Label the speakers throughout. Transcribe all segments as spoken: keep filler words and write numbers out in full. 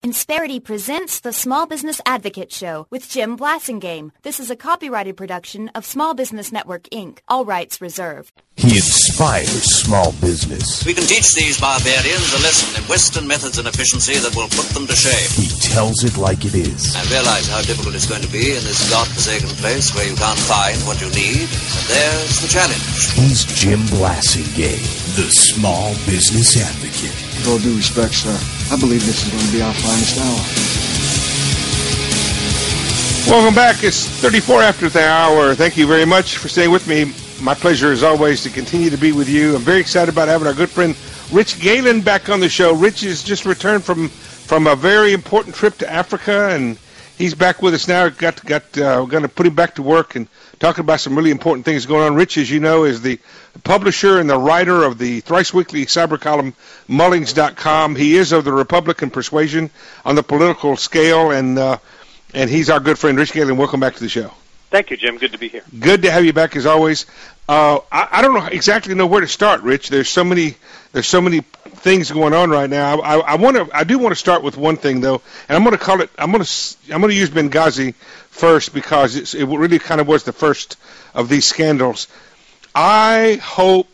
Speaker 1: Insperity presents the Small Business Advocate Show with Jim Blasingame. This is a copyrighted production of Small Business Network, Incorporated. All rights reserved.
Speaker 2: He inspires small business.
Speaker 3: We can teach these barbarians a lesson in Western methods and efficiency that will put them to shame.
Speaker 2: He tells it like it is.
Speaker 3: I realize how difficult it's going to be in this godforsaken place where you can't find what you need, and there's the challenge.
Speaker 2: He's Jim Blasingame, the Small Business Advocate.
Speaker 4: With all due respect, sir, I believe this is going to be our finest hour.
Speaker 5: Welcome back. It's thirty-four after the hour. Thank you very much for staying with me. My pleasure, as always, to continue to be with you. I'm very excited about having our good friend Rich Galen back on the show. Rich has just returned from, from a very important trip to Africa, and he's back with us now. Got got uh, we're going to put him back to work and talking about some really important things going on. Rich, as you know, is the publisher and the writer of the thrice-weekly cyber column Mullings dot com. He is of the Republican persuasion on the political scale, and uh, and he's our good friend. Rich Galen, welcome back to the show.
Speaker 6: Thank you, Jim. Good to be here.
Speaker 5: Good to have you back, as always. Uh, I, I don't know exactly know where to start, Rich. There's so many there's so many things going on right now. I, I want to I do want to start with one thing though, and I'm going to call it I'm going to I'm going to use Benghazi first because it's, it really kind of was the first of these scandals. I hope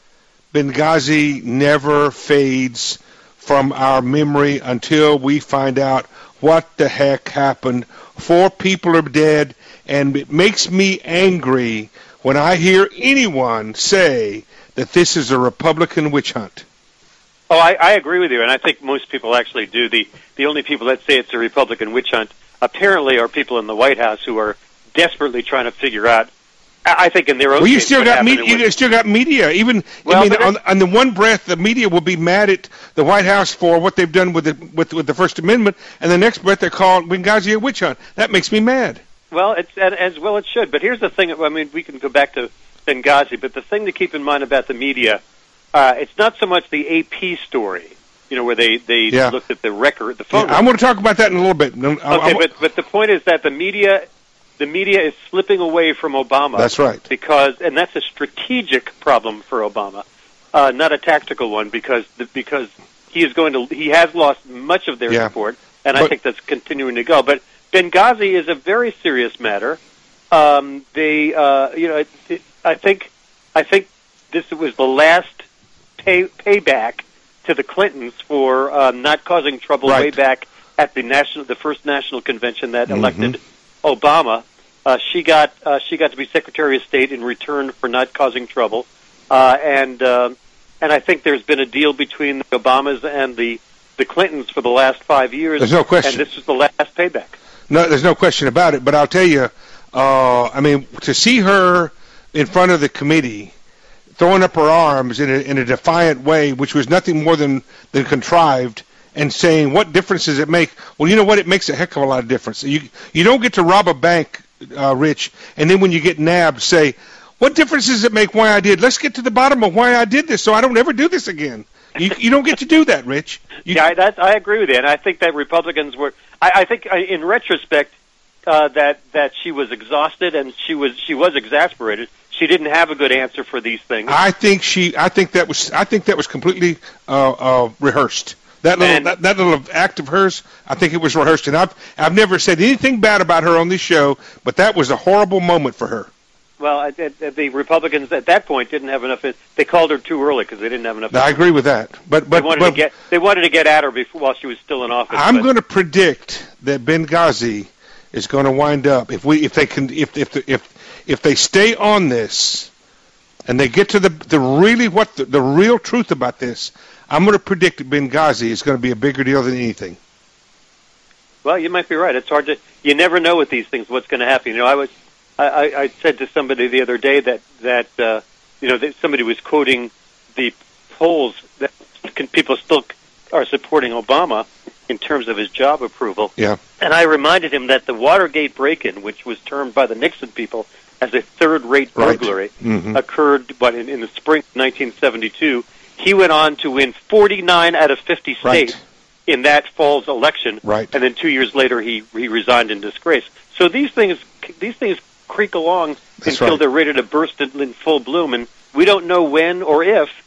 Speaker 5: Benghazi never fades from our memory until we find out what the heck happened. Four people are dead, and it makes me angry when I hear anyone say that this is a Republican witch hunt.
Speaker 6: Oh, I, I agree with you, and I think most people actually do. The the only people that say it's a Republican witch hunt apparently are people in the White House who are desperately trying to figure out. I think in their own.
Speaker 5: Well, you
Speaker 6: case,
Speaker 5: still got media. You
Speaker 6: was,
Speaker 5: still got media. Even
Speaker 6: well,
Speaker 5: I mean, on, on the one breath, the media will be mad at the White House for what they've done with the with, with the First Amendment, and the next breath they're calling Benghazi a witch hunt. That makes me mad.
Speaker 6: Well, it's as well it should. But here's the thing. I mean, we can go back to Benghazi, but the thing to keep in mind about the media, uh, it's not so much the A P story, you know, where they they
Speaker 5: yeah.
Speaker 6: looked at the record, the phone.
Speaker 5: Yeah, I'm going to talk about that in a little bit.
Speaker 6: Okay,
Speaker 5: I'm,
Speaker 6: but but the point is that the media. The media is slipping away from Obama.
Speaker 5: That's right.
Speaker 6: Because, and that's a strategic problem for Obama, uh, not a tactical one. Because the, because he is going to he has lost much of their
Speaker 5: yeah.
Speaker 6: support, and
Speaker 5: but,
Speaker 6: I think that's continuing to go. But Benghazi is a very serious matter. Um, they, uh, you know, it, it, I think I think this was the last pay, payback to the Clintons for uh, not causing trouble
Speaker 5: right.
Speaker 6: way back at the national the first national convention that
Speaker 5: mm-hmm.
Speaker 6: elected Obama. Uh, she got uh, she got to be Secretary of State in return for not causing trouble, uh, and uh, and I think there's been a deal between the Obamas and the, the Clintons for the last five years.
Speaker 5: There's no question,
Speaker 6: and this is the last payback.
Speaker 5: No, there's no question about it. But I'll tell you, uh, I mean, to see her in front of the committee throwing up her arms in a, in a defiant way, which was nothing more than than contrived. And saying, what difference does it make? Well, you know what? It makes a heck of a lot of difference. You you don't get to rob a bank, uh, Rich, and then when you get nabbed, say, what difference does it make why I did? Let's get to the bottom of why I did this so I don't ever do this again. You you don't get to do that, Rich. You,
Speaker 6: yeah, I, that, I agree with you, and I think that Republicans were. I, I think, uh, in retrospect, uh, that that she was exhausted and she was she was exasperated. She didn't have a good answer for these things.
Speaker 5: I think she. I think that was. I think that was completely uh, uh, rehearsed. That little
Speaker 6: and,
Speaker 5: that, that little act of hers, I think it was rehearsed, and I've I've never said anything bad about her on this show, but that was a horrible moment for her.
Speaker 6: Well, I, I, the Republicans at that point didn't have enough. They called her too early because they didn't have enough.
Speaker 5: Now, I agree with that, but but
Speaker 6: they wanted
Speaker 5: but,
Speaker 6: to get they wanted to get at her before while she was still in office.
Speaker 5: I'm
Speaker 6: but.
Speaker 5: going to predict that Benghazi is going to wind up if we if they can if if the, if if they stay on this, and they get to the the really what the, the real truth about this. I'm going to predict that Benghazi is going to be a bigger deal than anything.
Speaker 6: Well, you might be right. It's hard to. You never know with these things what's going to happen. You know, I was. I, I, I said to somebody the other day that that uh, you know that somebody was quoting the polls that can, people still are supporting Obama in terms of his job approval.
Speaker 5: Yeah.
Speaker 6: And I reminded him that the Watergate break-in, which was termed by the Nixon people as a third-rate burglary,
Speaker 5: right. mm-hmm.
Speaker 6: occurred what in, in the spring of nineteen seventy-two. He went on to win forty-nine out of fifty states
Speaker 5: right.
Speaker 6: in that fall's election,
Speaker 5: right.
Speaker 6: and then two years later he, he resigned in disgrace. So these things these things creak along
Speaker 5: That's
Speaker 6: until
Speaker 5: right.
Speaker 6: they're ready to burst in, in full bloom, and we don't know when or if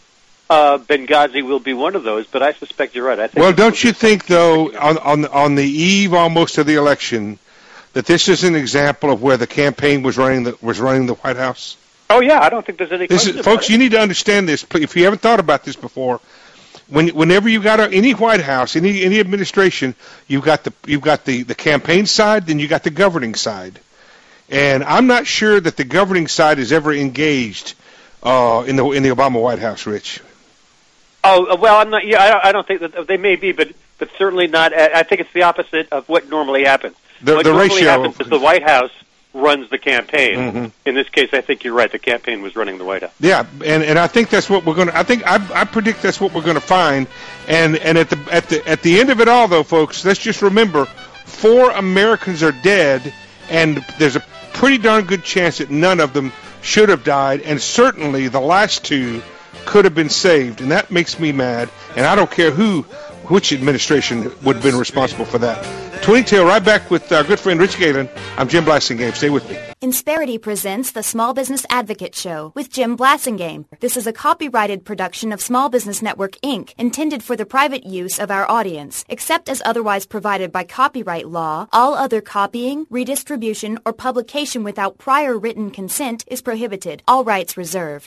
Speaker 6: uh, Benghazi will be one of those, but I suspect you're right. I think
Speaker 5: well, don't you think, though, on, on, on the eve almost of the election, that this is an example of where the campaign was running the, was running the White House?
Speaker 6: Oh, yeah, I don't think there's any
Speaker 5: this
Speaker 6: question
Speaker 5: is, Folks,
Speaker 6: about
Speaker 5: you
Speaker 6: it.
Speaker 5: need to understand this. If you haven't thought about this before, when, whenever you got a, any White House, any any administration, you've got the you've got the, the campaign side, then you got the governing side. And I'm not sure that the governing side is ever engaged uh, in the in the Obama White House, Rich.
Speaker 6: Oh, well, I'm not. Yeah, I don't, I don't think that they may be, but but certainly not. I think it's the opposite of what normally happens.
Speaker 5: The,
Speaker 6: what
Speaker 5: the
Speaker 6: normally
Speaker 5: ratio
Speaker 6: happens is the White House runs the campaign.
Speaker 5: Mm-hmm.
Speaker 6: In this case, I think you're right. The campaign was running the White House.
Speaker 5: Yeah, and, and I think that's what we're going to. I think I, I predict that's what we're going to find. And and at the at the at the end of it all, though, folks, let's just remember, four Americans are dead, and there's a pretty darn good chance that none of them should have died, and certainly the last two could have been saved, and that makes me mad. And I don't care who, which administration would have been responsible for that. Twinning Tail, right back with our good friend Rich Galen. I'm Jim Blasingame. Stay with me.
Speaker 1: Insperity presents the Small Business Advocate Show with Jim Blasingame. This is a copyrighted production of Small Business Network, Incorporated, intended for the private use of our audience. Except as otherwise provided by copyright law, all other copying, redistribution, or publication without prior written consent is prohibited. All rights reserved.